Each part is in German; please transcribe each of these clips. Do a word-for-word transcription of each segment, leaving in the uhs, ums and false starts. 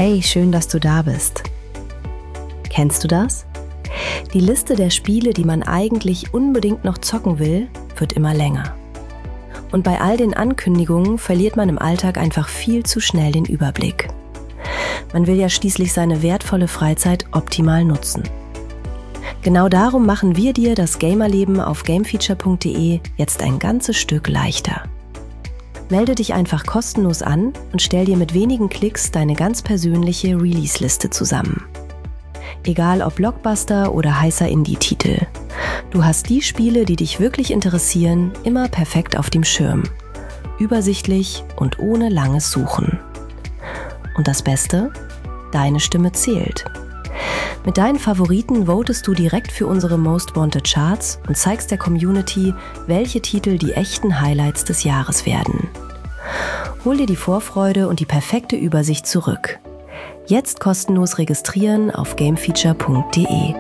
Hey, schön, dass du da bist. Kennst du das? Die Liste der Spiele, die man eigentlich unbedingt noch zocken will, wird immer länger. Und bei all den Ankündigungen verliert man im Alltag einfach viel zu schnell den Überblick. Man will ja schließlich seine wertvolle Freizeit optimal nutzen. Genau darum machen wir dir das Gamerleben auf gamefeature punkt de jetzt ein ganzes Stück leichter. Melde dich einfach kostenlos an und stell dir mit wenigen Klicks deine ganz persönliche Release-Liste zusammen. Egal ob Blockbuster oder heißer Indie-Titel. Du hast die Spiele, die dich wirklich interessieren, immer perfekt auf dem Schirm. Übersichtlich und ohne langes Suchen. Und das Beste? Deine Stimme zählt. Mit deinen Favoriten votest du direkt für unsere Most Wanted Charts und zeigst der Community, welche Titel die echten Highlights des Jahres werden. Hol dir die Vorfreude und die perfekte Übersicht zurück. Jetzt kostenlos registrieren auf gamefeature punkt de.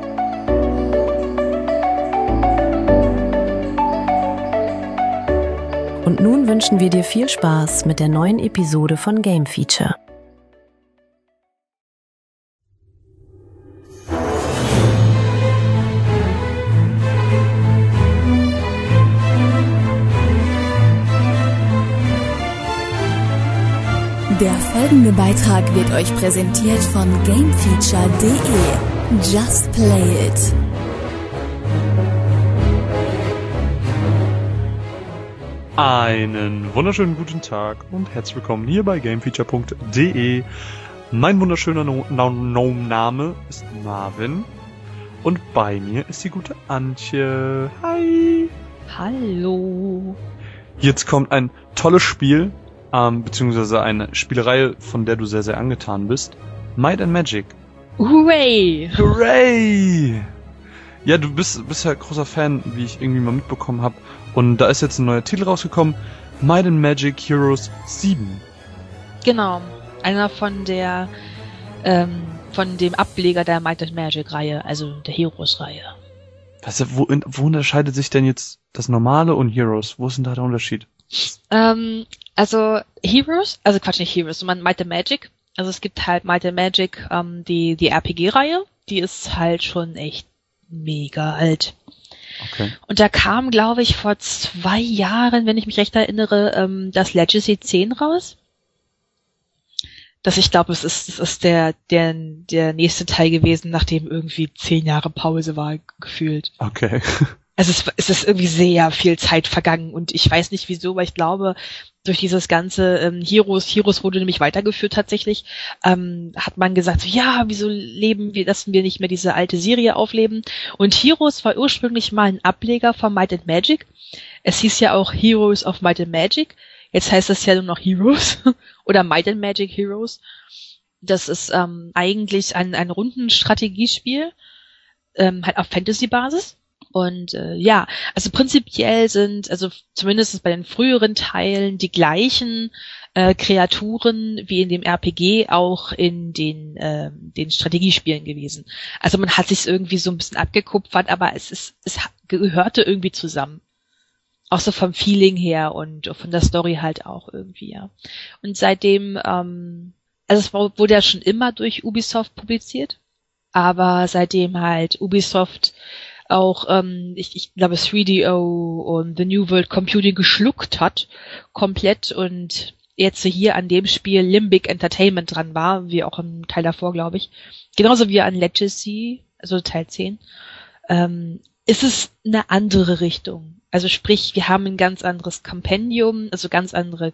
Und nun wünschen wir dir viel Spaß mit der neuen Episode von Game Feature. Der folgende Beitrag wird euch präsentiert von gamefeature punkt de. Just play it. Einen wunderschönen guten Tag und herzlich willkommen hier bei gamefeature punkt de. Mein wunderschöner no- no- no- Name ist Marvin und bei mir ist die gute Antje. Hi! Hallo! Jetzt kommt ein tolles Spiel, ähm, beziehungsweise eine Spielereihe, von der du sehr, sehr angetan bist. Might and Magic. Hooray! Hooray! Ja, du bist, bist ja großer Fan, wie ich irgendwie mal mitbekommen habe. Und da ist jetzt ein neuer Titel rausgekommen. Might and Magic Heroes sieben. Genau. Einer von der, ähm, von dem Ableger der Might and Magic Reihe, also der Heroes-Reihe. Was, wo, wo unterscheidet sich denn jetzt das Normale und Heroes? Wo ist denn da der Unterschied? Ähm, also Heroes, also Quatsch, nicht Heroes, sondern Might and Magic. Also es gibt halt Might and Magic, ähm, die, die R P G-Reihe. Die ist halt schon echt mega alt. Okay. Und da kam, glaube ich, vor zwei Jahren, wenn ich mich recht erinnere, ähm, das Legacy zehn raus. Das, ich glaube, es ist, es ist der, der, der nächste Teil gewesen, nachdem irgendwie zehn Jahre Pause war, gefühlt. Okay. Also es, es ist irgendwie sehr viel Zeit vergangen und ich weiß nicht wieso, aber ich glaube, durch dieses ganze ähm, Heroes, Heroes wurde nämlich weitergeführt tatsächlich, ähm, hat man gesagt, so, ja, wieso leben wir, lassen wir nicht mehr diese alte Serie aufleben? Und Heroes war ursprünglich mal ein Ableger von Might and Magic. Es hieß ja auch Heroes of Might and Magic. Jetzt heißt es ja nur noch Heroes oder Might and Magic Heroes. Das ist ähm, eigentlich ein, ein Rundenstrategiespiel, ähm, halt auf Fantasy-Basis. Und äh, ja, also prinzipiell sind, also zumindest bei den früheren Teilen, die gleichen äh, Kreaturen wie in dem R P G auch in den äh, den Strategiespielen gewesen. Also man hat sich irgendwie so ein bisschen abgekupfert, aber es ist es gehörte irgendwie zusammen. Auch so vom Feeling her und von der Story halt auch irgendwie, ja. Und seitdem, ähm, also es wurde ja schon immer durch Ubisoft publiziert, aber seitdem halt Ubisoft auch, ähm, ich, ich glaube, drei D O und The New World Computing geschluckt hat, komplett, und jetzt hier an dem Spiel Limbic Entertainment dran war, wie auch im Teil davor, glaube ich, genauso wie an Legacy, also Teil zehn, ähm, ist es eine andere Richtung. Also sprich, wir haben ein ganz anderes Kompendium, also ganz andere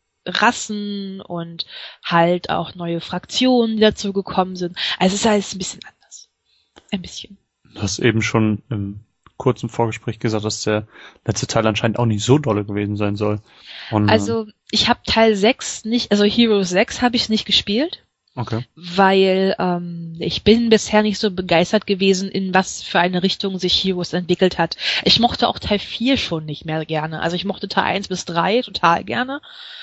Rassen und halt auch neue Fraktionen, die dazu gekommen sind. Also es ist alles ein bisschen anders. Ein bisschen. Du hast eben schon im kurzen Vorgespräch gesagt, dass der letzte Teil anscheinend auch nicht so dolle gewesen sein soll. Und, also ich habe Teil sechs nicht, also Heroes sechs habe ich nicht gespielt. Okay. Weil ähm, ich bin bisher nicht so begeistert gewesen, in was für eine Richtung sich Heroes entwickelt hat. Ich mochte auch Teil vier schon nicht mehr gerne. Also ich mochte Teil eins bis drei total gerne.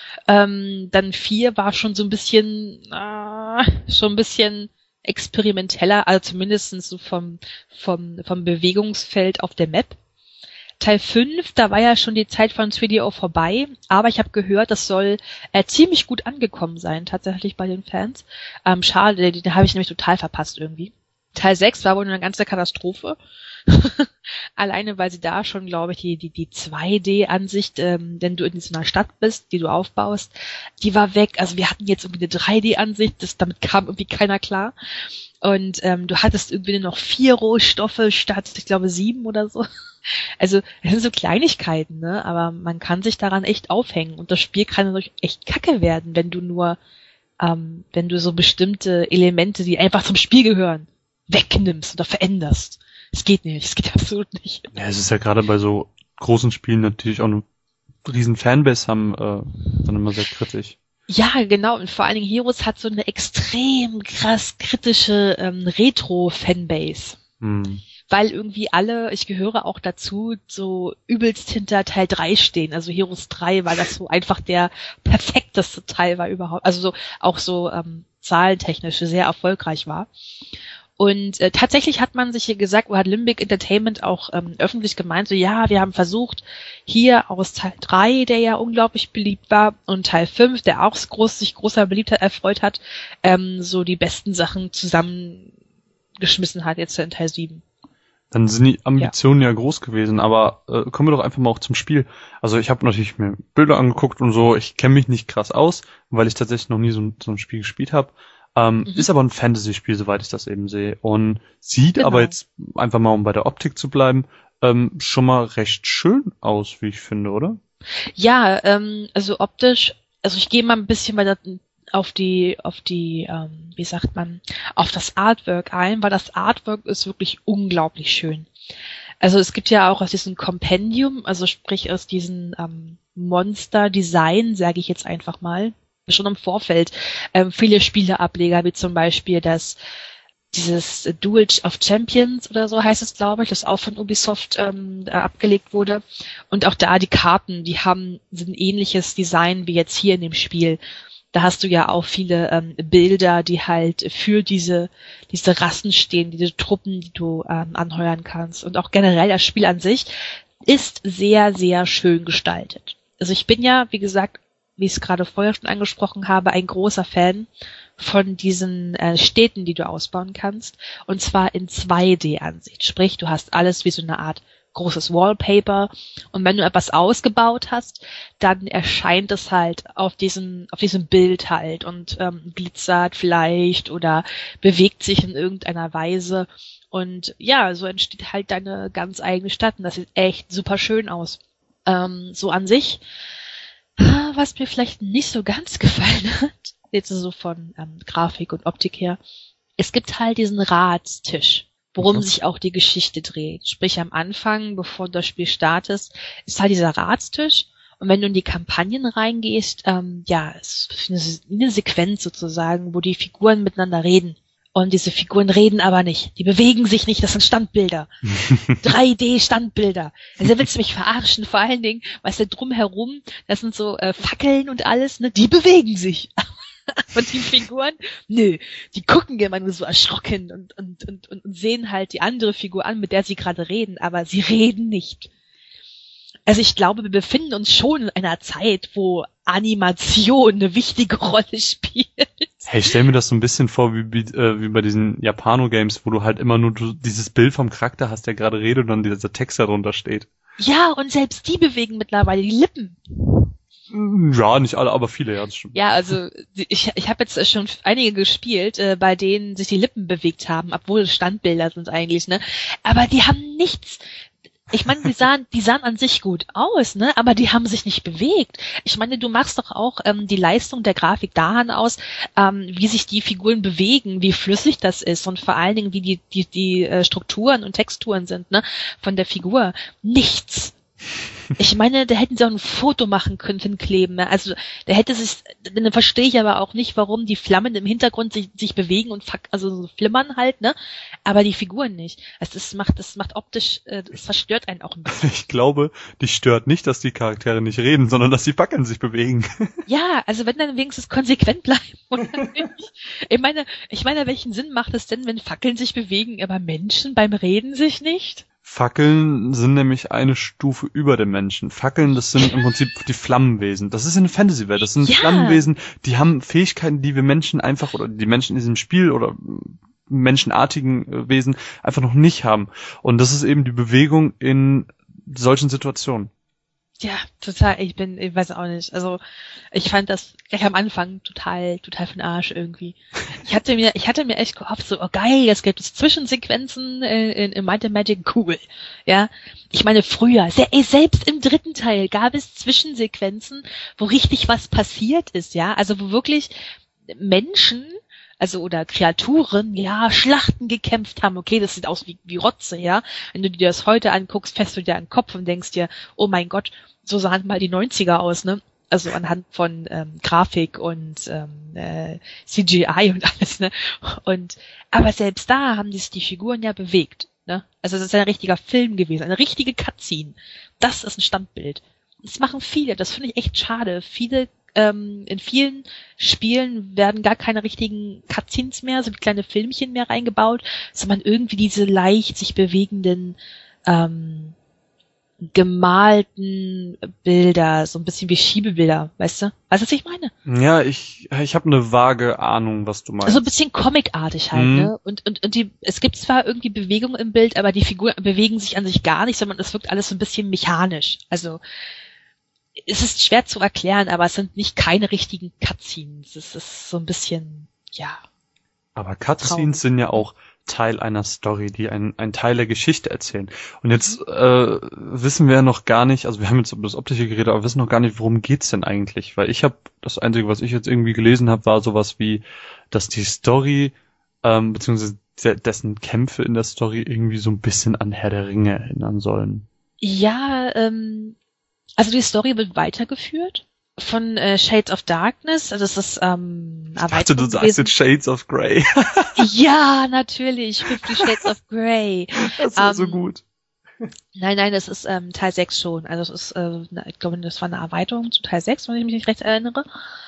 Ähm, dann vier war schon so ein bisschen, äh, schon ein bisschen experimenteller, also zumindest so vom, vom, vom Bewegungsfeld auf der Map. Teil fünf, da war ja schon die Zeit von zwei D O vorbei, aber ich habe gehört, das soll äh, ziemlich gut angekommen sein, tatsächlich bei den Fans. Ähm, schade, den, den habe ich nämlich total verpasst irgendwie. Teil sechs war wohl eine ganze Katastrophe. Alleine, weil sie da schon, glaube ich, die, die, die zwei D-Ansicht, ähm, wenn du in so einer Stadt bist, die du aufbaust, die war weg. Also wir hatten jetzt irgendwie eine drei D-Ansicht, das, damit kam irgendwie keiner klar. Und ähm, du hattest irgendwie nur noch vier Rohstoffe statt, ich glaube, sieben oder so. Also das sind so Kleinigkeiten, ne? Aber man kann sich daran echt aufhängen. Und das Spiel kann dadurch echt kacke werden, wenn du nur, ähm, wenn du so bestimmte Elemente, die einfach zum Spiel gehören, wegnimmst oder veränderst. Es geht nicht, es geht absolut nicht. Ja, es ist ja gerade bei so großen Spielen natürlich auch eine riesen Fanbase haben, äh, dann immer sehr kritisch. Ja, genau. Und vor allen Dingen Heroes hat so eine extrem krass kritische ähm, Retro-Fanbase. Hm. Weil irgendwie alle, ich gehöre auch dazu, so übelst hinter Teil drei stehen. Also Heroes drei, weil das so einfach der perfekteste Teil war überhaupt. Also so auch so ähm, zahlentechnisch sehr erfolgreich war. Und äh, tatsächlich hat man sich hier gesagt, oder hat Limbic Entertainment auch ähm, öffentlich gemeint, so ja, wir haben versucht, hier aus Teil drei, der ja unglaublich beliebt war, und Teil fünf, der auch groß, sich großer Beliebtheit erfreut hat, ähm, so die besten Sachen zusammengeschmissen hat jetzt in Teil sieben. Dann sind die Ambitionen ja, ja groß gewesen, aber äh, kommen wir doch einfach mal auch zum Spiel. Also ich habe natürlich mir Bilder angeguckt und so, ich kenne mich nicht krass aus, weil ich tatsächlich noch nie so, so ein Spiel gespielt habe. Ähm, mhm. Ist aber ein Fantasy-Spiel, soweit ich das eben sehe. Und sieht genau. aber jetzt, einfach mal um bei der Optik zu bleiben, ähm, schon mal recht schön aus, wie ich finde, oder? Ja, ähm, also optisch, also ich gehe mal ein bisschen weiter auf die, auf die, ähm, wie sagt man, auf das Artwork ein, weil das Artwork ist wirklich unglaublich schön. Also es gibt ja auch aus diesem Kompendium, also sprich aus diesem ähm, Monster-Design, sage ich jetzt einfach mal, schon im Vorfeld ähm, viele Spieleableger, wie zum Beispiel das dieses Duel of Champions oder so heißt es, glaube ich, das auch von Ubisoft ähm, abgelegt wurde. Und auch da die Karten, die haben sind ein ähnliches Design wie jetzt hier in dem Spiel. Da hast du ja auch viele ähm, Bilder, die halt für diese diese Rassen stehen, diese Truppen, die du ähm, anheuern kannst. Und auch generell das Spiel an sich ist sehr, sehr schön gestaltet. Also ich bin ja, wie gesagt, wie ich es gerade vorher schon angesprochen habe, ein großer Fan von diesen äh, Städten, die du ausbauen kannst. Und zwar in zwei D-Ansicht. Sprich, du hast alles wie so eine Art großes Wallpaper. Und wenn du etwas ausgebaut hast, dann erscheint es halt auf diesem, auf diesem Bild halt und ähm, glitzert vielleicht oder bewegt sich in irgendeiner Weise. Und ja, so entsteht halt deine ganz eigene Stadt. Und das sieht echt super schön aus. Ähm, so an sich. Was mir vielleicht nicht so ganz gefallen hat, jetzt so von ähm, Grafik und Optik her, es gibt halt diesen Ratstisch, worum okay. sich auch die Geschichte dreht. Sprich, am Anfang, bevor du das Spiel startest, ist halt dieser Ratstisch. Und wenn du in die Kampagnen reingehst, ähm, ja, es ist eine, eine Sequenz sozusagen, wo die Figuren miteinander reden. Und diese Figuren reden aber nicht. Die bewegen sich nicht, das sind Standbilder. drei D-Standbilder. Also willst du mich verarschen? Vor allen Dingen, weißt du, drumherum, das sind so äh, Fackeln und alles, ne? Die bewegen sich. Und die Figuren, nö, die gucken immer nur so erschrocken und, und, und, und sehen halt die andere Figur an, mit der sie gerade reden, aber sie reden nicht. Also ich glaube, wir befinden uns schon in einer Zeit, wo Animation eine wichtige Rolle spielt. Hey, ich stell mir das so ein bisschen vor wie, wie, äh, wie bei diesen Japano-Games, wo du halt immer nur du, dieses Bild vom Charakter hast, der gerade redet und dann dieser Text darunter steht. Ja, und selbst die bewegen mittlerweile die Lippen. Ja, nicht alle, aber viele, ja, das stimmt. Ja, also ich, ich habe jetzt schon einige gespielt, äh, bei denen sich die Lippen bewegt haben, obwohl es Standbilder sind eigentlich, ne? Aber die haben nichts. Ich meine, die sahen, die sahen an sich gut aus, ne? Aber die haben sich nicht bewegt. Ich meine, du machst doch auch ähm, die Leistung der Grafik daran aus, ähm, wie sich die Figuren bewegen, wie flüssig das ist und vor allen Dingen, wie die die die äh, Strukturen und Texturen sind, ne? Von der Figur. Nichts. Ich meine, da hätten sie auch ein Foto machen können, hinkleben. Ne? Also, da hätte sich, dann verstehe ich aber auch nicht, warum die Flammen im Hintergrund sich, sich bewegen und fuck, also so flimmern halt, ne? Aber die Figuren nicht. Also, das macht, das macht optisch, äh, das verstört einen auch ein bisschen. Ich glaube, dich stört nicht, dass die Charaktere nicht reden, sondern dass die Fackeln sich bewegen. Ja, also wenn dann wenigstens konsequent bleiben, oder nicht? Ich meine, ich meine, welchen Sinn macht es denn, wenn Fackeln sich bewegen, aber Menschen beim Reden sich nicht? Fackeln sind nämlich eine Stufe über den Menschen. Fackeln, das sind im Prinzip die Flammenwesen. Das ist eine Fantasy-Welt. Das sind Ja. Flammenwesen, die haben Fähigkeiten, die wir Menschen einfach, oder die Menschen in diesem Spiel oder menschenartigen Wesen einfach noch nicht haben. Und das ist eben die Bewegung in solchen Situationen. Ja, total. Ich bin, ich weiß auch nicht. Also ich fand das gleich am Anfang total, total für den Arsch irgendwie. Ich hatte mir, ich hatte mir echt gehofft, so, oh geil, jetzt gibt es Zwischensequenzen in, in, in Might and Magic, cool. Ja, ich meine früher, se ey, selbst im dritten Teil gab es Zwischensequenzen, wo richtig was passiert ist, ja, also wo wirklich Menschen, also oder Kreaturen, ja, Schlachten gekämpft haben. Okay, das sieht aus wie, wie Rotze, ja. Wenn du dir das heute anguckst, fässt du dir an den Kopf und denkst dir, oh mein Gott, so sahen mal die neunziger aus, ne? Also anhand von ähm, Grafik und ähm, äh, C G I und alles, ne? Und aber selbst da haben sich die Figuren ja bewegt, ne? Also das ist ein richtiger Film gewesen, eine richtige Cutscene. Das ist ein Standbild. Das machen viele, das finde ich echt schade. Viele Ähm, in vielen Spielen werden gar keine richtigen Cutscenes mehr, so wie kleine Filmchen mehr reingebaut, sondern irgendwie diese leicht sich bewegenden, ähm, gemalten Bilder, so ein bisschen wie Schiebebilder, weißt du? Weißt du, was ich meine? Ja, ich ich habe eine vage Ahnung, was du meinst. Also ein bisschen comicartig halt, Mhm. ne? Und, und, und die, es gibt zwar irgendwie Bewegung im Bild, aber die Figuren bewegen sich an sich gar nicht, sondern es wirkt alles so ein bisschen mechanisch. Also es ist schwer zu erklären, aber es sind nicht keine richtigen Cutscenes. Es ist so ein bisschen, ja. Aber Cutscenes Traum. sind ja auch Teil einer Story, die einen, einen Teil der Geschichte erzählen. Und jetzt äh, wissen wir ja noch gar nicht, also wir haben jetzt über das Optische geredet, aber wissen noch gar nicht, worum geht's denn eigentlich? Weil ich habe, das Einzige, was ich jetzt irgendwie gelesen habe, war sowas wie, dass die Story, ähm, beziehungsweise de- dessen Kämpfe in der Story irgendwie so ein bisschen an Herr der Ringe erinnern sollen. Ja, ähm, also die Story wird weitergeführt von äh, Shades of Darkness. Also das ist ähm, Ich dachte, du sagst gewesen. jetzt Shades of Grey. Ja, natürlich, Fifty Shades of Grey. Das war so Ähm, gut. Nein, nein, das ist ähm, Teil sechs schon. Also es ist, äh, na, ich glaube, das war eine Erweiterung zu Teil sechs, wenn ich mich nicht recht erinnere.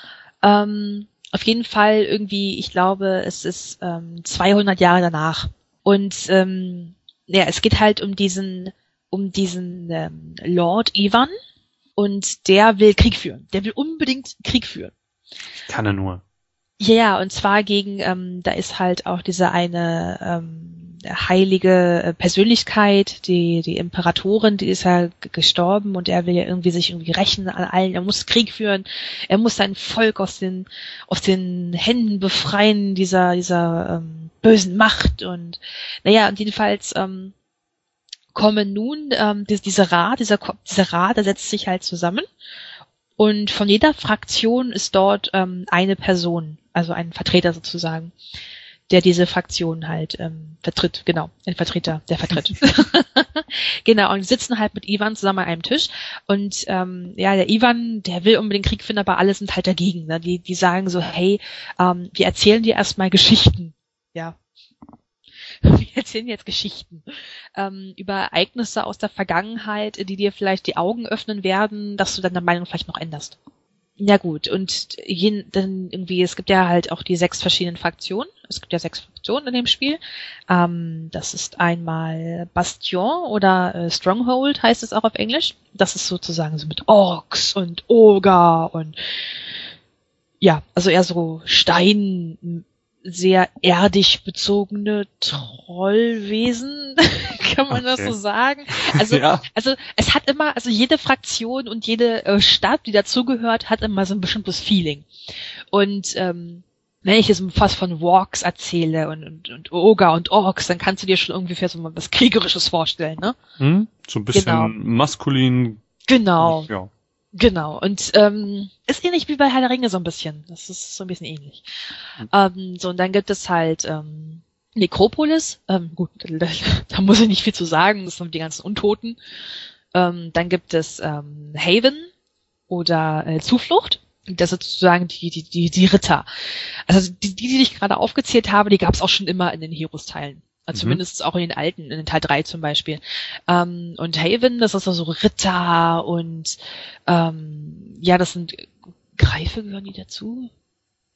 Ähm, auf jeden Fall irgendwie, ich glaube, es ist ähm, zweihundert Jahre danach. Und ähm, ja, es geht halt um diesen, um diesen ähm, Lord Ivan. Und der will Krieg führen. Der will unbedingt Krieg führen. Kann er nur. Ja, ja, und zwar gegen, ähm, da ist halt auch diese eine ähm, heilige äh, Persönlichkeit, die die Imperatorin, die ist ja g- gestorben und er will ja irgendwie sich irgendwie rächen an allen. Er muss Krieg führen. Er muss sein Volk aus den aus den Händen befreien dieser dieser ähm, bösen Macht. Und naja, und jedenfalls ähm, kommen nun ähm, die, diese Rat, dieser Ko- dieser Rat, der setzt sich halt zusammen. Und von jeder Fraktion ist dort ähm, eine Person, also ein Vertreter sozusagen, der diese Fraktion halt ähm, vertritt. Genau, ein Vertreter, der vertritt. Genau, und die sitzen halt mit Ivan zusammen an einem Tisch. Und ähm, ja, der Ivan, der will unbedingt Krieg finden, aber alle sind halt dagegen. Ne? Die, die sagen so, hey, ähm, wir erzählen dir erstmal Geschichten. Ja. Wir erzählen jetzt Geschichten ähm, über Ereignisse aus der Vergangenheit, die dir vielleicht die Augen öffnen werden, dass du deine Meinung vielleicht noch änderst. Ja gut, und je, dann irgendwie, es gibt ja halt auch die sechs verschiedenen Fraktionen. Es gibt ja sechs Fraktionen in dem Spiel. Ähm, das ist einmal Bastion oder äh, Stronghold heißt es auch auf Englisch. Das ist sozusagen so mit Orks und Oger und ja, also eher so Stein, sehr erdig bezogene Trollwesen, kann man das Okay. so sagen? Also, Ja. also es hat immer, also jede Fraktion und jede äh, Stadt, die dazugehört, hat immer so ein bestimmtes Feeling. Und ähm, wenn ich jetzt fast von Walks erzähle und, und, und Oger und Orks, dann kannst du dir schon irgendwie so was Kriegerisches vorstellen, ne? Hm? So ein bisschen Genau. maskulin. Genau. Ja. Genau, und ähm, ist ähnlich wie bei Herr der Ringe so ein bisschen. Das ist so ein bisschen ähnlich. Mhm. Ähm, so, und dann gibt es halt ähm, Nekropolis. Ähm, gut, da, da muss ich nicht viel zu sagen, das sind die ganzen Untoten. Ähm, dann gibt es ähm, Haven oder äh, Zuflucht. Das ist sozusagen die, die, die, die Ritter. Also die, die, die ich gerade aufgezählt habe, die gab es auch schon immer in den Heroes-Teilen. Also Mhm. zumindest auch in den alten, in den Teil drei zum Beispiel. Ähm, und Haven, das ist also Ritter und ähm, ja, das sind Greife, gehören die dazu?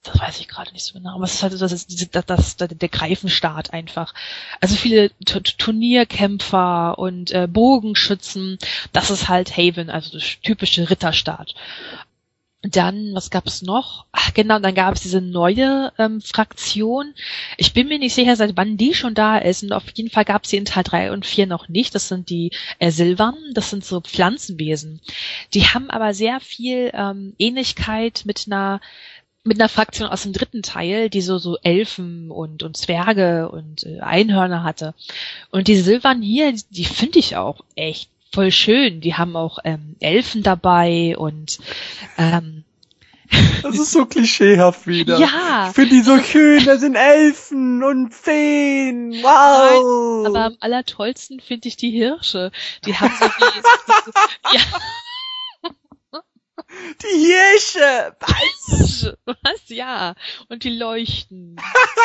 das weiß ich gerade nicht so genau, aber es ist halt so, das ist das, das, das, der Greifenstaat einfach. Also viele T- Turnierkämpfer und äh, Bogenschützen, das ist halt Haven, also das typische Ritterstaat. Dann, was gab es noch? Ach genau, dann gab es diese neue ähm, Fraktion. Ich bin mir nicht sicher, seit wann die schon da ist. Und auf jeden Fall gab es sie in Teil drei und vier noch nicht. Das sind die äh, Silvan, das sind so Pflanzenwesen. Die haben aber sehr viel ähm, Ähnlichkeit mit einer mit einer Fraktion aus dem dritten Teil, die so so Elfen und und Zwerge und äh, Einhörner hatte. Und die Silvan hier, die, die finde ich auch echt voll schön. Die haben auch ähm, Elfen dabei und ähm, das ist so klischeehaft wieder. Ja. Ich finde die so schön, da sind Elfen und Feen. Wow. Nein, aber am allertollsten finde ich die Hirsche. Die haben so wie, ja. Die Hirsche. Was? Was? Ja. Und die leuchten.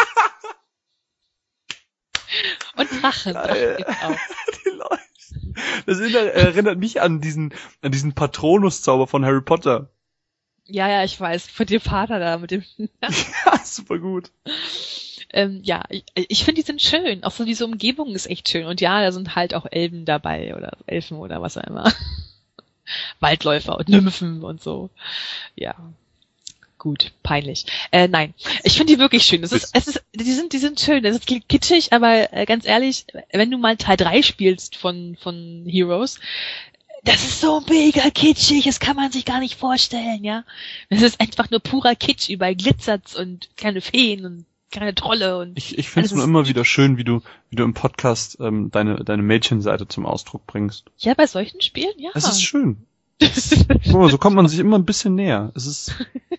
Und Drachen. Drachen gibt's auch. Die leuchten. Das erinnert mich an diesen, an diesen Patronus-Zauber von Harry Potter. Ja, ja, ich weiß. Von dem Vater da mit dem. Ja, super gut. Ähm, ja, ich, ich finde, die sind schön. Auch so diese Umgebung ist echt schön. Und ja, da sind halt auch Elben dabei oder Elfen oder was auch immer. Waldläufer und Nymphen und so. Ja. Gut, peinlich. Äh, nein, ich finde die wirklich schön. Es ist, es ist, die sind, die sind schön. Es ist kitschig, aber äh, ganz ehrlich, wenn du mal Teil drei spielst von von Heroes, das ist so mega kitschig. Das kann man sich gar nicht vorstellen, ja. Das ist einfach nur purer Kitsch. Überall glitzert's und kleine Feen und kleine Trolle und. Ich, ich finde es nur immer wieder schön, wie du, wie du im Podcast ähm, deine deine Mädchenseite zum Ausdruck bringst. Ja, bei solchen Spielen, ja. Es ist schön. Guck mal, so kommt man sich immer ein bisschen näher. Es ist.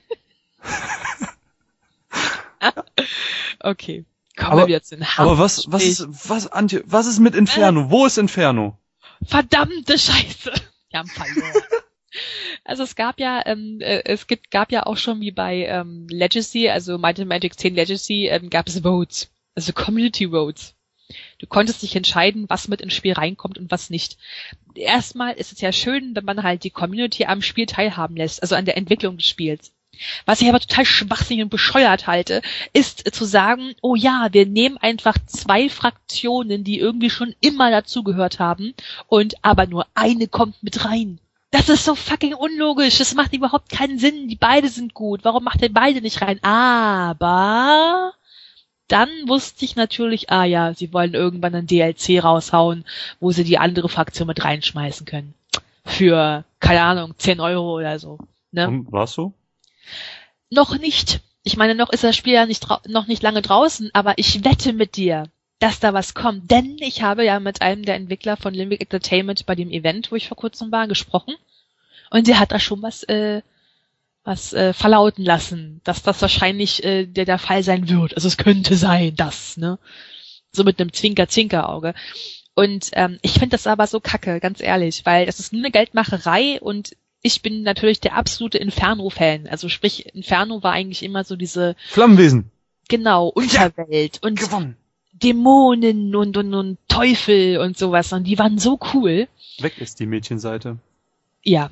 Okay. Kommen Aber, wir jetzt in aber was, was ist, was, Antje, was ist mit Inferno? Wo ist Inferno? Verdammte Scheiße. Wir haben verloren. Also es gab ja, ähm, äh, es gibt, gab ja auch schon wie bei ähm, Legacy, also Might and Magic zehn Legacy, ähm, gab es Votes, also Community Votes. Du konntest dich entscheiden, was mit ins Spiel reinkommt und was nicht. Erstmal ist es ja schön, wenn man halt die Community am Spiel teilhaben lässt, also an der Entwicklung des Spiels. Was ich aber total schwachsinnig und bescheuert halte, ist zu sagen, oh ja, wir nehmen einfach zwei Fraktionen, die irgendwie schon immer dazugehört haben, und aber nur eine kommt mit rein. Das ist so fucking unlogisch, das macht überhaupt keinen Sinn, die beide sind gut, warum macht ihr beide nicht rein? Aber dann wusste ich natürlich, ah ja, sie wollen irgendwann ein D L C raushauen, wo sie die andere Fraktion mit reinschmeißen können. Für, keine Ahnung, zehn Euro oder so. Ne? Und war's so? Noch nicht. Ich meine, noch ist das Spiel ja nicht noch nicht lange draußen, aber ich wette mit dir, dass da was kommt. Denn ich habe ja mit einem der Entwickler von Limbic Entertainment bei dem Event, wo ich vor kurzem war, gesprochen. Und sie hat da schon was äh, was äh, verlauten lassen, dass das wahrscheinlich äh, der, der Fall sein wird. Also es könnte sein, das, ne? So mit einem Zwinker-Zwinker-Auge. Und ähm, ich finde das aber so kacke, ganz ehrlich, weil das ist nur eine Geldmacherei und ich bin natürlich der absolute Inferno-Fan. Also sprich, Inferno war eigentlich immer so diese Flammenwesen. Genau, Unterwelt ja, und gewonnen. Dämonen und, und, und Teufel und sowas. Und die waren so cool. Weg ist die Mädchenseite. Ja.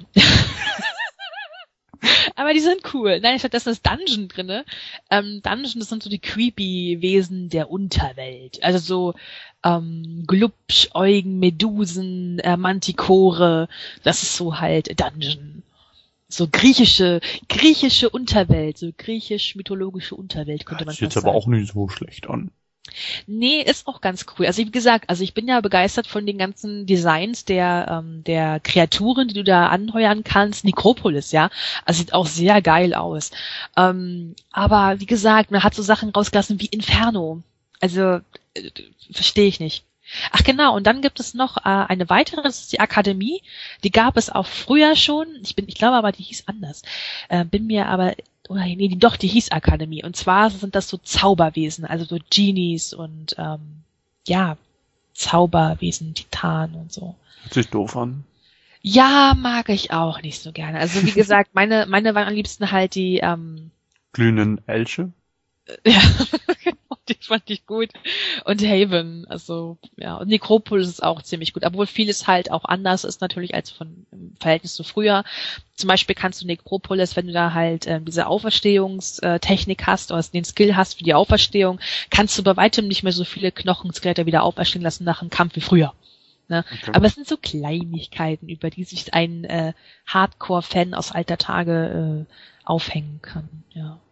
Aber die sind cool. Nein, stattdessen ist Dungeon drinne. Ähm, Dungeon, das sind so die creepy Wesen der Unterwelt. Also so ähm, Glubschäugen, Medusen, äh, Mantikore. Das ist so halt Dungeon. So griechische, griechische Unterwelt, so griechisch-mythologische Unterwelt könnte man fast sagen. Das sieht aber auch nicht so schlecht an. Nee, ist auch ganz cool. Also wie gesagt, also ich bin ja begeistert von den ganzen Designs der ähm, der Kreaturen, die du da anheuern kannst. Necropolis, ja, also sieht auch sehr geil aus. Ähm, aber wie gesagt, man hat so Sachen rausgelassen wie Inferno. Also äh, verstehe ich nicht. Ach genau, und dann gibt es noch äh, eine weitere, das ist die Akademie. Die gab es auch früher schon. Ich bin, ich glaube aber, die hieß anders. Äh, bin mir aber Oder nee, die, doch, die hieß Akademie. Und zwar sind das so Zauberwesen, also so Genies und ähm, ja, Zauberwesen, Titanen und so. Hört sich doof an. Ja, mag ich auch nicht so gerne. Also wie gesagt, meine meine waren am liebsten halt die ähm, glühenden Elche. Ja, genau, die fand ich gut. Und Haven, also, ja. Und Necropolis ist auch ziemlich gut. Obwohl vieles halt auch anders ist natürlich als von, im Verhältnis zu früher. Zum Beispiel kannst du Necropolis, wenn du da halt äh, diese Auferstehungstechnik hast oder den Skill hast für die Auferstehung, kannst du bei weitem nicht mehr so viele Knochenskelette wieder auferstehen lassen nach einem Kampf wie früher. Ne? Okay. Aber es sind so Kleinigkeiten, über die sich ein äh, Hardcore-Fan aus alter Tage äh, aufhängen kann. Ja.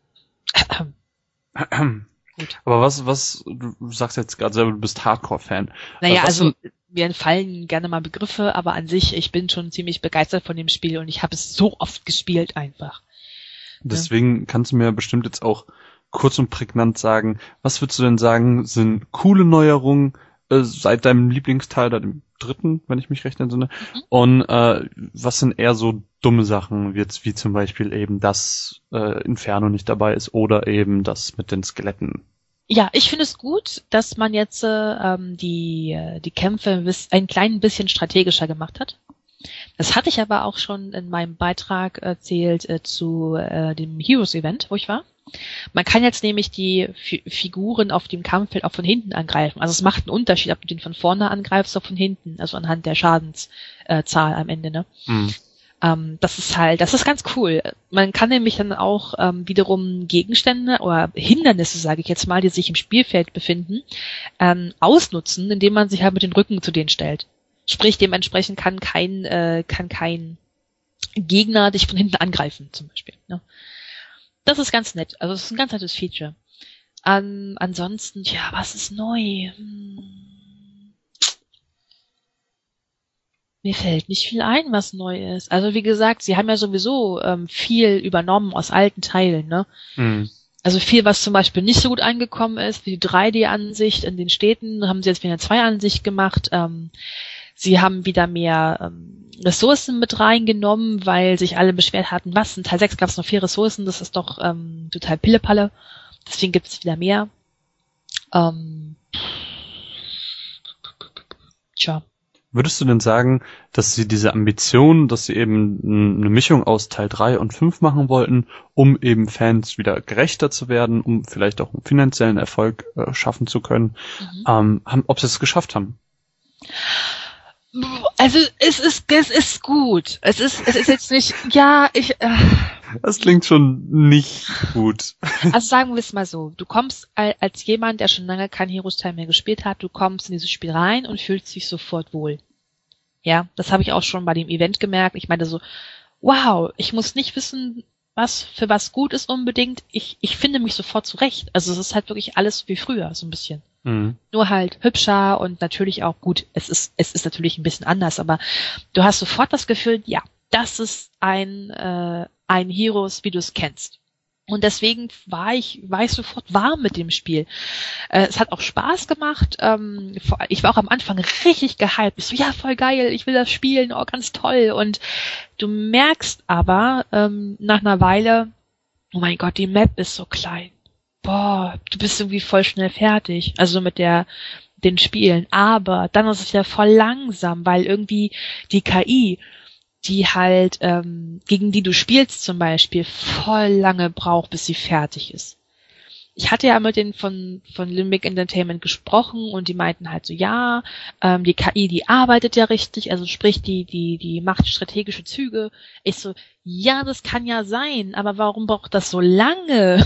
Gut. Aber was, was, du sagst jetzt gerade selber, du bist Hardcore-Fan. Naja, also mir entfallen gerne mal Begriffe, aber an sich, ich bin schon ziemlich begeistert von dem Spiel und ich habe es so oft gespielt einfach. Deswegen ja. Kannst du mir bestimmt jetzt auch kurz und prägnant sagen, was würdest du denn sagen, sind coole Neuerungen äh, seit deinem Lieblingsteil, da dem dritten, wenn ich mich recht entsinne, mhm. und äh, was sind eher so dumme Sachen, wie, wie zum Beispiel eben, dass äh, Inferno nicht dabei ist oder eben das mit den Skeletten. Ja, ich finde es gut, dass man jetzt ähm, die die Kämpfe ein klein bisschen strategischer gemacht hat. Das hatte ich aber auch schon in meinem Beitrag erzählt äh, zu äh, dem Heroes-Event, wo ich war. Man kann jetzt nämlich die F- Figuren auf dem Kampffeld auch von hinten angreifen. Also es macht einen Unterschied, ob du den von vorne angreifst oder von hinten, also anhand der Schadenszahl äh, am Ende, ne? Mhm. Ähm, das ist halt, das ist ganz cool. Man kann nämlich dann auch ähm, wiederum Gegenstände oder Hindernisse, sage ich jetzt mal, die sich im Spielfeld befinden, ähm, ausnutzen, indem man sich halt mit den Rücken zu denen stellt. Sprich, dementsprechend kann kein, äh, kann kein Gegner dich von hinten angreifen, zum Beispiel. Ne? Das ist ganz nett. Also das ist ein ganz nettes Feature. An, ansonsten, ja, was ist neu? Hm. Mir fällt nicht viel ein, was neu ist. Also wie gesagt, sie haben ja sowieso ähm, viel übernommen aus alten Teilen, ne? Mhm. Also viel, was zum Beispiel nicht so gut angekommen ist, wie die drei D-Ansicht in den Städten, haben sie jetzt wieder eine zwei Ansicht gemacht. Ähm, sie haben wieder mehr ähm, Ressourcen mit reingenommen, weil sich alle beschwert hatten, was, in Teil sechs gab es noch vier Ressourcen, das ist doch ähm, total Pillepalle. Deswegen gibt es wieder mehr. Ähm, tja. Würdest du denn sagen, dass sie diese Ambition, dass sie eben eine Mischung aus Teil drei und fünf machen wollten, um eben Fans wieder gerechter zu werden, um vielleicht auch einen finanziellen Erfolg äh, schaffen zu können, mhm. ähm, haben, ob sie es geschafft haben? Also es ist es ist gut. Es ist es ist jetzt nicht, ja, ich äh, das klingt schon nicht gut. Also sagen wir es mal so, du kommst als jemand, der schon lange kein Heroes-Teil mehr gespielt hat, du kommst in dieses Spiel rein und fühlst dich sofort wohl. Ja, das habe ich auch schon bei dem Event gemerkt. Ich meinte so, wow, ich muss nicht wissen, was für was gut ist unbedingt. Ich ich finde mich sofort zurecht. Also es ist halt wirklich alles wie früher, so ein bisschen. Mhm. Nur halt hübscher und natürlich auch gut. Es ist es ist natürlich ein bisschen anders, aber du hast sofort das Gefühl, ja, das ist ein äh, ein Heroes, wie du es kennst. Und deswegen war ich war ich sofort warm mit dem Spiel. Äh, es hat auch Spaß gemacht. Ähm, ich war auch am Anfang richtig gehypt. Ich so, ja, voll geil, ich will das spielen, oh, ganz toll. Und du merkst aber ähm, nach einer Weile, oh mein Gott, die Map ist so klein. Boah, du bist irgendwie voll schnell fertig. Also mit der den Spielen. Aber dann ist es ja voll langsam, weil irgendwie die K I, die halt, ähm, gegen die du spielst zum Beispiel, voll lange braucht, bis sie fertig ist. Ich hatte ja mit denen von von Limbic Entertainment gesprochen und die meinten halt so, ja, ähm, die K I, die arbeitet ja richtig, also sprich, die die die macht strategische Züge. Ich so, ja, das kann ja sein, aber warum braucht das so lange?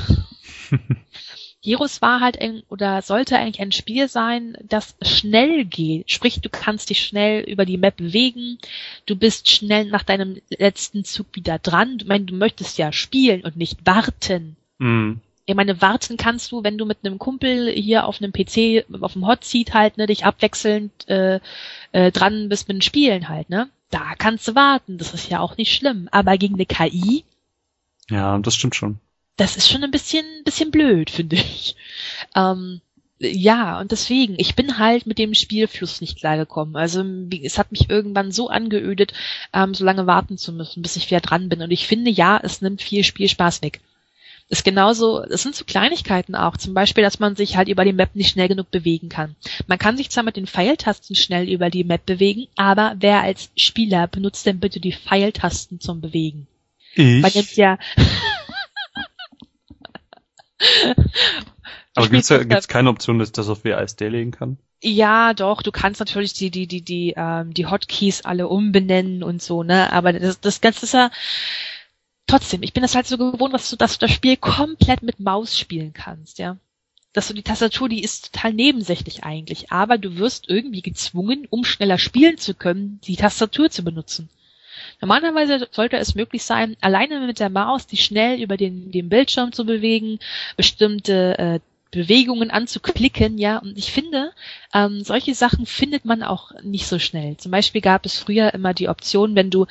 Heroes war halt ein, oder sollte eigentlich ein Spiel sein, das schnell geht. Sprich, du kannst dich schnell über die Map bewegen, du bist schnell nach deinem letzten Zug wieder dran. Ich meine, du möchtest ja spielen und nicht warten. Mhm. Ich meine, warten kannst du, wenn du mit einem Kumpel hier auf einem P C, auf dem Hotseat halt, ne, dich abwechselnd äh, äh, dran bist mit den Spielen halt, ne? Da kannst du warten, das ist ja auch nicht schlimm. Aber gegen eine K I? Ja, das stimmt schon. Das ist schon ein bisschen, bisschen blöd, finde ich. Ähm, ja, und deswegen, ich bin halt mit dem Spielfluss nicht klargekommen. Also es hat mich irgendwann so angeödet, ähm, so lange warten zu müssen, bis ich wieder dran bin. Und ich finde, ja, es nimmt viel Spielspaß weg. Ist genauso, es sind so Kleinigkeiten auch. Zum Beispiel, dass man sich halt über die Map nicht schnell genug bewegen kann. Man kann sich zwar mit den Pfeiltasten schnell über die Map bewegen, aber wer als Spieler benutzt denn bitte die Pfeiltasten zum Bewegen? Ich? Man nimmt ja... Aber gibt's ja, gibt's keine Option, dass ich das auf W A S D legen kann? Ja, doch, du kannst natürlich die, die, die, die, ähm, die Hotkeys alle umbenennen und so, ne, aber das, das Ganze ist ja, trotzdem, ich bin das halt so gewohnt, dass du, dass du das Spiel komplett mit Maus spielen kannst, ja. Dass du die Tastatur, die ist total nebensächlich eigentlich, aber du wirst irgendwie gezwungen, um schneller spielen zu können, die Tastatur zu benutzen. Normalerweise sollte es möglich sein, alleine mit der Maus die schnell über den, den Bildschirm zu bewegen, bestimmte äh, Bewegungen anzuklicken, ja, und ich finde, ähm, solche Sachen findet man auch nicht so schnell. Zum Beispiel gab es früher immer die Option, wenn du,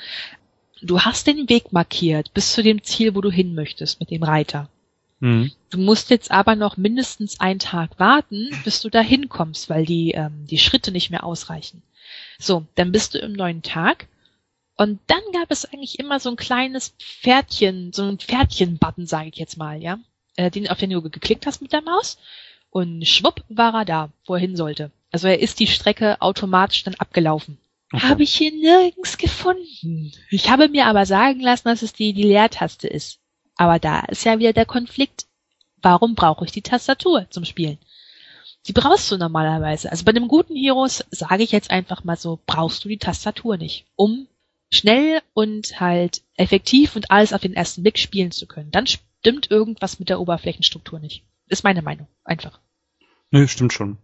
du hast den Weg markiert bis zu dem Ziel, wo du hin möchtest mit dem Reiter. Mhm. Du musst jetzt aber noch mindestens einen Tag warten, bis du da hinkommst, weil die, ähm, die Schritte nicht mehr ausreichen. So, dann bist du im neuen Tag und dann gab es eigentlich immer so ein kleines Pferdchen, so ein Pferdchen-Button, sage ich jetzt mal, ja. Den, auf den du geklickt hast mit der Maus und schwupp war er da, wo er hin sollte. Also er ist die Strecke automatisch dann abgelaufen. Okay. Habe ich hier nirgends gefunden. Ich habe mir aber sagen lassen, dass es die, die Leertaste ist. Aber da ist ja wieder der Konflikt. Warum brauche ich die Tastatur zum Spielen? Die brauchst du normalerweise. Also bei einem guten Heroes, sage ich jetzt einfach mal so, brauchst du die Tastatur nicht, um schnell und halt effektiv und alles auf den ersten Blick spielen zu können. Dann stimmt irgendwas mit der Oberflächenstruktur nicht. Ist meine Meinung, einfach. Nö, stimmt schon.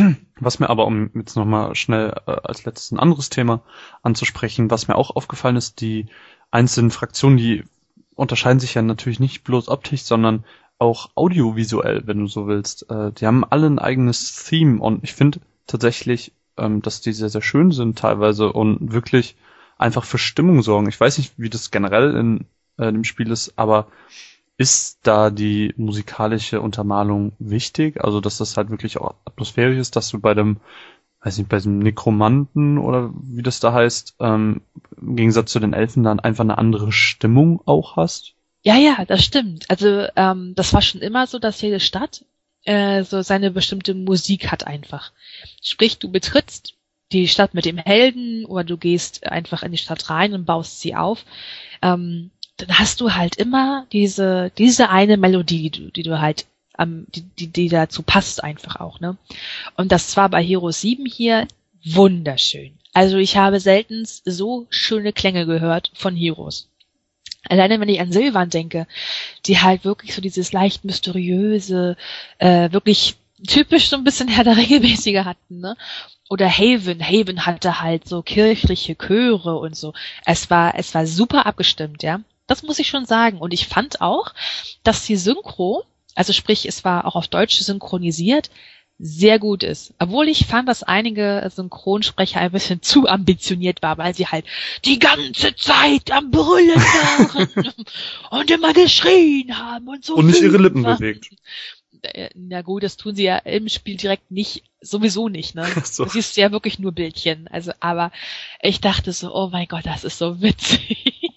Was mir aber, um jetzt nochmal schnell äh, als letztes ein anderes Thema anzusprechen, was mir auch aufgefallen ist, die einzelnen Fraktionen, die unterscheiden sich ja natürlich nicht bloß optisch, sondern auch audiovisuell, wenn du so willst. Äh, die haben alle ein eigenes Theme und ich finde tatsächlich, ähm, dass die sehr, sehr schön sind teilweise und wirklich einfach für Stimmung sorgen. Ich weiß nicht, wie das generell in äh, dem Spiel ist, aber ist da die musikalische Untermalung wichtig? Also, dass das halt wirklich auch atmosphärisch ist, dass du bei dem, weiß nicht, bei dem Nekromanten oder wie das da heißt, ähm, im Gegensatz zu den Elfen dann einfach eine andere Stimmung auch hast? Ja, ja, das stimmt. Also, ähm, das war schon immer so, dass jede Stadt äh, so seine bestimmte Musik hat einfach. Sprich, du betrittst die Stadt mit dem Helden oder du gehst einfach in die Stadt rein und baust sie auf. Ähm, dann hast du halt immer diese diese eine Melodie, die, die du halt ähm, die, die die dazu passt einfach auch, ne? Und das war bei Heroes sieben hier wunderschön. Also ich habe selten so schöne Klänge gehört von Heroes. Alleine wenn ich an Sylvan denke, die halt wirklich so dieses leicht mysteriöse, äh, wirklich typisch so ein bisschen Herr der Ringe-mäßiger hatten, ne? Oder Haven. Haven hatte halt so kirchliche Chöre und so. Es war, es war super abgestimmt, ja. Das muss ich schon sagen. Und ich fand auch, dass die Synchro, also sprich, es war auch auf Deutsch synchronisiert, sehr gut ist. Obwohl ich fand, dass einige Synchronsprecher ein bisschen zu ambitioniert waren, weil sie halt die ganze Zeit am Brüllen waren und immer geschrien haben und so. Und nicht ihre Lippen bewegt. Na gut, das tun sie ja im Spiel direkt nicht, sowieso nicht, ne? So. Du siehst ja wirklich nur Bildchen. Also, aber ich dachte so, oh mein Gott, das ist so witzig.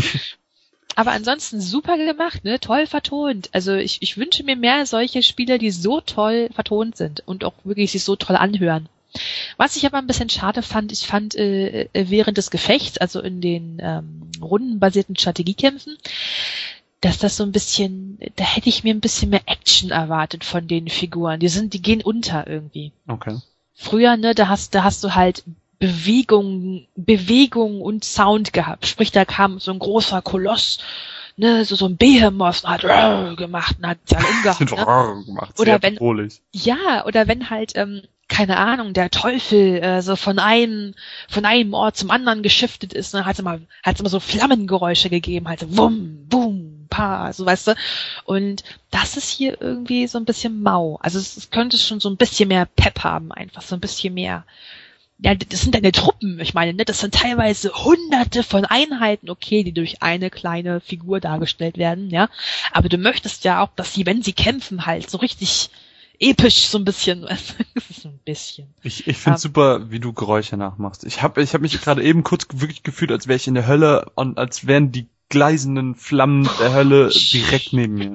Aber ansonsten super gemacht, ne? Toll vertont. Also ich, ich wünsche mir mehr solche Spiele, die so toll vertont sind und auch wirklich sich so toll anhören. Was ich aber ein bisschen schade fand, ich fand äh, während des Gefechts, also in den ähm, rundenbasierten Strategiekämpfen, dass das so ein bisschen, da hätte ich mir ein bisschen mehr Action erwartet von den Figuren. Die sind, die gehen unter irgendwie. Okay. Früher, ne, da hast, da hast du halt Bewegung, Bewegung und Sound gehabt. Sprich, da kam so ein großer Koloss, ne, so, so ein Behemoth, hat rrr gemacht und hat ja umgehauen, ne? gemacht, oder wenn, bedrohlich. ja, oder wenn halt, ähm, keine Ahnung, der Teufel äh, so von einem von einem Ort zum anderen geschiftet ist, ne, hat es immer hat es immer so Flammengeräusche gegeben, halt so wum, bum, pa, so weißt du. Und das ist hier irgendwie so ein bisschen mau. Also es, es könnte schon so ein bisschen mehr Pep haben, einfach so ein bisschen mehr. Ja, das sind deine Truppen, ich meine, ne, das sind teilweise hunderte von Einheiten, okay, die durch eine kleine Figur dargestellt werden, ja. Aber du möchtest ja auch, dass sie, wenn sie kämpfen, halt so richtig episch so ein bisschen. So ein bisschen. Ich, ich finde um, super, wie du Geräusche nachmachst. Ich habe ich hab mich gerade eben kurz wirklich gefühlt, als wäre ich in der Hölle und als wären die gleißenden Flammen der Hölle direkt neben mir.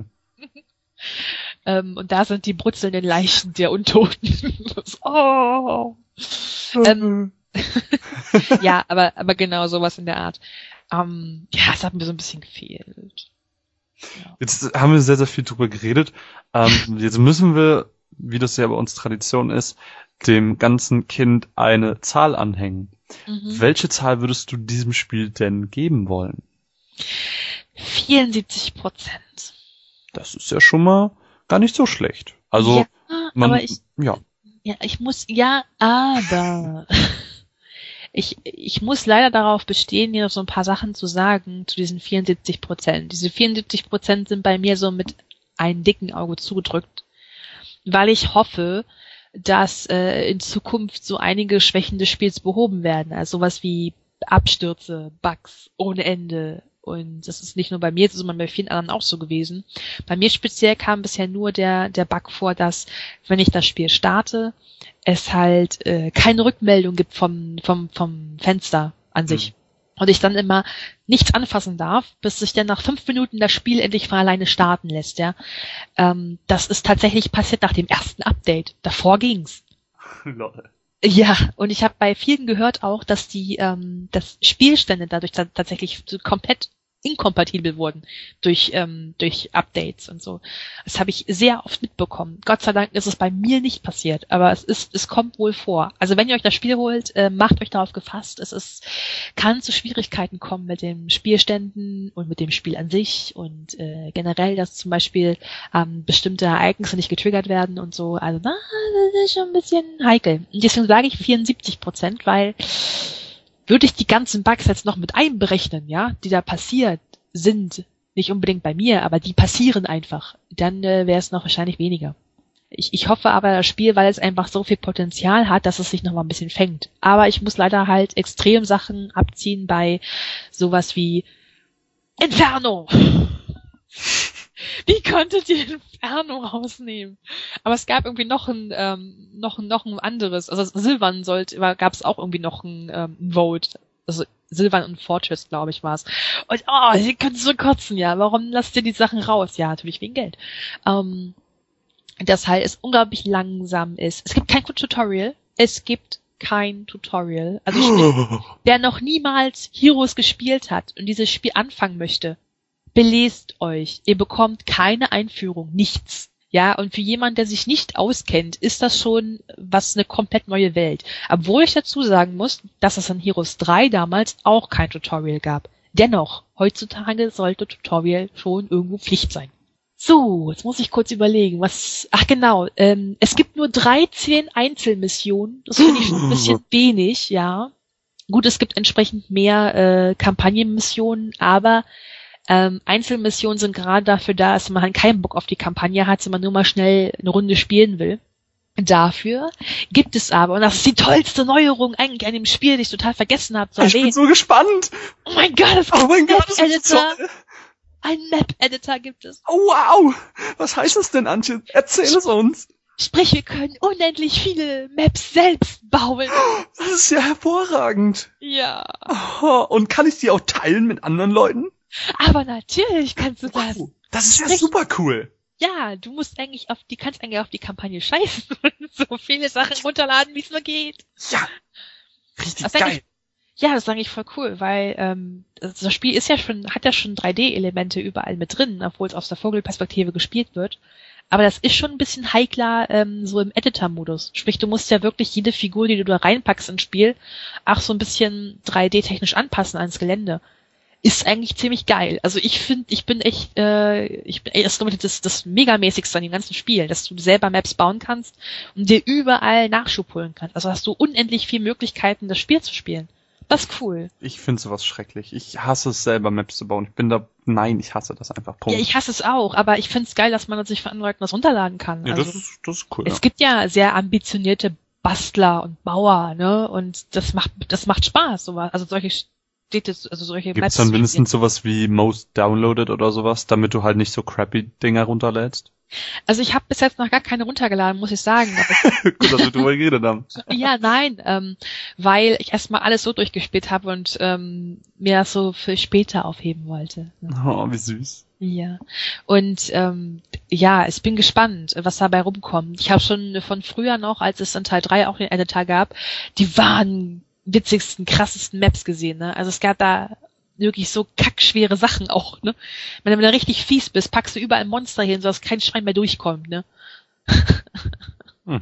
ähm, und da sind die brutzelnden Leichen der Untoten. Oh. ähm, ja, aber aber genau sowas in der Art. Ähm, ja, es hat mir so ein bisschen gefehlt. Jetzt haben wir sehr, sehr viel drüber geredet. Ähm, jetzt müssen wir, wie das ja bei uns Tradition ist, dem ganzen Kind eine Zahl anhängen. Mhm. Welche Zahl würdest du diesem Spiel denn geben wollen? vierundsiebzig Prozent. Das ist ja schon mal gar nicht so schlecht. Also, ja, man, aber ich, ja. ja, ich muss, ja, aber ich, ich muss leider darauf bestehen, hier noch so ein paar Sachen zu sagen zu diesen vierundsiebzig Prozent. Diese vierundsiebzig Prozent sind bei mir so mit einem dicken Auge zugedrückt, weil ich hoffe, dass äh, in Zukunft so einige Schwächen des Spiels behoben werden. Also sowas wie Abstürze, Bugs ohne Ende. Und das ist nicht nur bei mir, sondern bei vielen anderen auch so gewesen. Bei mir speziell kam bisher nur der der Bug vor, dass, wenn ich das Spiel starte, es halt äh, keine Rückmeldung gibt vom vom vom Fenster an sich. Mhm. Und ich dann immer nichts anfassen darf, bis sich dann nach fünf Minuten das Spiel endlich von alleine starten lässt. Ja, ähm, das ist tatsächlich passiert nach dem ersten Update. Davor ging's. Lol. Ja, und ich habe bei vielen gehört auch, dass die ähm, dass Spielstände dadurch t- tatsächlich so komplett inkompatibel wurden durch ähm, durch Updates und so. Das habe ich sehr oft mitbekommen. Gott sei Dank ist es bei mir nicht passiert, aber es ist es kommt wohl vor. Also wenn ihr euch das Spiel holt, äh, macht euch darauf gefasst. Es ist kann zu Schwierigkeiten kommen mit den Spielständen und mit dem Spiel an sich und äh, generell, dass zum Beispiel ähm, bestimmte Ereignisse nicht getriggert werden und so. Also na, das ist schon ein bisschen heikel. Und deswegen sage ich vierundsiebzig Prozent, weil würde ich die ganzen Bugs jetzt noch mit einberechnen, ja, die da passiert sind, nicht unbedingt bei mir, aber die passieren einfach, dann äh, wäre es noch wahrscheinlich weniger. Ich, ich hoffe aber, das Spiel, weil es einfach so viel Potenzial hat, dass es sich noch mal ein bisschen fängt. Aber ich muss leider halt extrem Sachen abziehen bei sowas wie Inferno. Wie konntet ihr Inferno rausnehmen? Aber es gab irgendwie noch ein ähm, noch noch ein anderes. Also Silvan sollte, gab es auch irgendwie noch ein, ähm, ein Vote. Also Silvan und Fortress, glaube ich, war es. Und oh, ihr könnt so kotzen, ja. Warum lasst ihr die Sachen raus? Ja, natürlich wegen Geld. Ähm, das halt es unglaublich langsam ist. Es gibt kein Tutorial. Es gibt kein Tutorial. Also sprich, wer noch niemals Heroes gespielt hat und dieses Spiel anfangen möchte, belest euch. Ihr bekommt keine Einführung, nichts. Ja, und für jemanden, der sich nicht auskennt, ist das schon was eine komplett neue Welt. Obwohl ich dazu sagen muss, dass es in Heroes drei damals auch kein Tutorial gab. Dennoch, heutzutage sollte Tutorial schon irgendwo Pflicht sein. So, jetzt muss ich kurz überlegen, was, ach genau, ähm, es gibt nur dreizehn Einzelmissionen. Das finde ich schon ein bisschen wenig, ja. Gut, es gibt entsprechend mehr äh, Kampagnenmissionen, aber Ähm, Einzelmissionen sind gerade dafür da, dass man halt keinen Bock auf die Kampagne hat, sondern nur mal schnell eine Runde spielen will. Dafür gibt es aber, und das ist die tollste Neuerung eigentlich an dem Spiel, die ich total vergessen habe zu erwähnen. Ich bin so gespannt! Oh mein Gott, es oh mein gibt Gott, einen Map-Editor! Ein Map-Editor gibt es. Oh wow! Was heißt das denn, Antje? Erzähl es uns! Sprich, wir können unendlich viele Maps selbst bauen. Das ist ja hervorragend! Ja. Oh, und kann ich die auch teilen mit anderen Leuten? Aber natürlich kannst du das. Wow, das ist ja super cool. Ja, du musst eigentlich auf die, kannst eigentlich auf die Kampagne scheißen und so viele Sachen runterladen, wie es nur geht. Ja, richtig das geil. Ich, ja, das ist eigentlich voll cool, weil ähm, das Spiel ist ja schon, hat ja schon drei D-Elemente überall mit drin, obwohl es aus der Vogelperspektive gespielt wird. Aber das ist schon ein bisschen heikler ähm, so im Editor-Modus. Sprich, du musst ja wirklich jede Figur, die du da reinpackst ins Spiel, auch so ein bisschen drei D-technisch anpassen ans Gelände. Ist eigentlich ziemlich geil. Also ich finde, ich bin echt, äh, ich bin echt, das, das, das Megamäßigste an dem ganzen Spiel, dass du selber Maps bauen kannst und dir überall Nachschub holen kannst. Also hast du unendlich viele Möglichkeiten, das Spiel zu spielen. Das ist cool. Ich finde sowas schrecklich. Ich hasse es selber, Maps zu bauen. Ich bin da, nein, ich hasse das einfach. Punkt. Ja, ich hasse es auch, aber ich finde es geil, dass man sich von anderen Leuten was runterladen kann. Ja, also, das ist, das ist cool. Es ja. gibt ja sehr ambitionierte Bastler und Bauer, ne, und das macht, das macht Spaß, sowas. Also solche Städte, also solche Gibt's dann mindestens sowas wie Most Downloaded oder sowas, damit du halt nicht so crappy Dinger runterlädst? Also ich habe bis jetzt noch gar keine runtergeladen, muss ich sagen. Gut, dass wir drüber geredet haben. Ja, nein, ähm, weil ich erstmal alles so durchgespielt habe und ähm, mir das so für später aufheben wollte. Oh, wie süß. Ja, und ähm, ja, ich bin gespannt, was dabei rumkommt. Ich habe schon von früher noch, als es in Teil drei auch den Editor gab, die waren witzigsten, krassesten Maps gesehen. Ne? Also es gab da wirklich so kackschwere Sachen auch, ne? Wenn du, wenn du richtig fies bist, packst du überall Monster hin, sodass kein Schwein mehr durchkommt, ne? hm.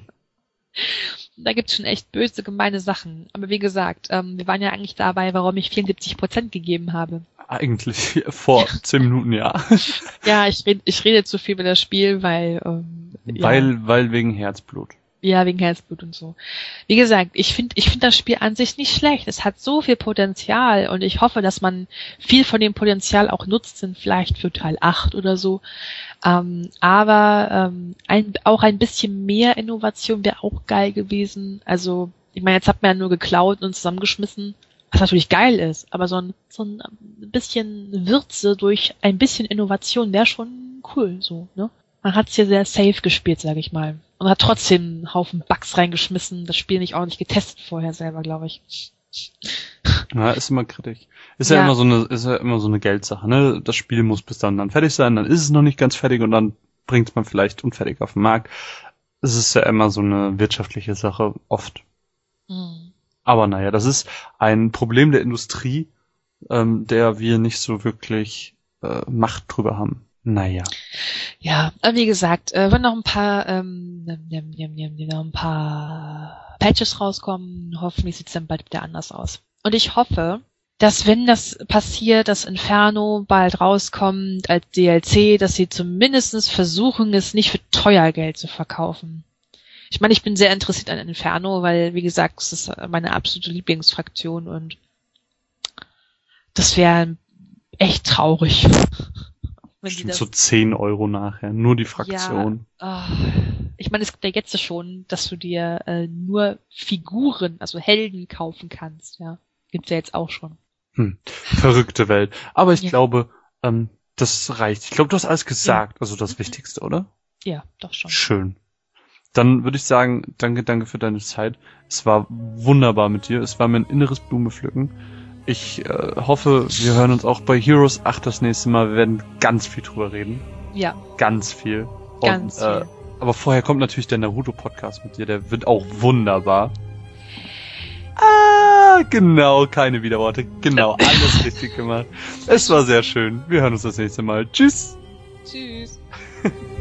Da gibt's schon echt böse, gemeine Sachen. Aber wie gesagt, ähm, wir waren ja eigentlich dabei, warum ich vierundsiebzig Prozent gegeben habe. Eigentlich vor zehn Minuten, ja. Ja, ich rede ich rede zu viel über das Spiel, weil ähm, weil ja. weil wegen Herzblut. Ja, wegen Herzblut und so. Wie gesagt, ich finde ich finde das Spiel an sich nicht schlecht. Es hat so viel Potenzial und ich hoffe, dass man viel von dem Potenzial auch nutzt, sind vielleicht für Teil acht oder so. Ähm, aber ähm, ein, auch ein bisschen mehr Innovation wäre auch geil gewesen. Also, ich meine, jetzt hat man ja nur geklaut und zusammengeschmissen, was natürlich geil ist, aber so ein, so ein bisschen Würze durch ein bisschen Innovation wäre schon cool, so, ne? Man hat's hier sehr safe gespielt, sag ich mal. Und hat trotzdem einen Haufen Bugs reingeschmissen, das Spiel nicht ordentlich getestet vorher selber, glaube ich. Ja, ist immer kritisch. Ist ja. ja immer so eine, ist ja immer so eine Geldsache, ne? Das Spiel muss bis dann dann fertig sein, dann ist es noch nicht ganz fertig und dann bringt man vielleicht unfertig auf den Markt. Es ist ja immer so eine wirtschaftliche Sache, oft. Mhm. Aber naja, das ist ein Problem der Industrie, ähm, der wir nicht so wirklich äh, Macht drüber haben. Naja. Ja, wie gesagt, äh, wenn noch ein paar, ähm, noch ein paar Patches rauskommen, hoffentlich sieht's dann bald wieder anders aus. Und ich hoffe, dass wenn das passiert, dass Inferno bald rauskommt als D L C, dass sie zumindest versuchen, es nicht für teuer Geld zu verkaufen. Ich meine, ich bin sehr interessiert an Inferno, weil, wie gesagt, es ist meine absolute Lieblingsfraktion und das wäre echt traurig. Bestimmt so zehn Euro nachher, nur die Fraktion. Ja, oh, ich meine, es gibt ja jetzt schon, dass du dir äh, nur Figuren, also Helden kaufen kannst, ja. Gibt's ja jetzt auch schon. Hm, verrückte Welt. Aber ich ja. glaube, ähm, das reicht. Ich glaube, du hast alles gesagt, ja. Also das mhm. Wichtigste, oder? Ja, doch schon. Schön. Dann würde ich sagen, danke, danke für deine Zeit. Es war wunderbar mit dir. Es war mir ein inneres Blumenpflücken. Ich äh, hoffe, wir hören uns auch bei Heroes acht das nächste Mal. Wir werden ganz viel drüber reden. Ja. Ganz viel. Und, ganz viel. Äh, aber vorher kommt natürlich der Naruto-Podcast mit dir. Der wird auch wunderbar. Ah, genau. Keine Widerworte. Genau. Alles richtig gemacht. Es war sehr schön. Wir hören uns das nächste Mal. Tschüss. Tschüss.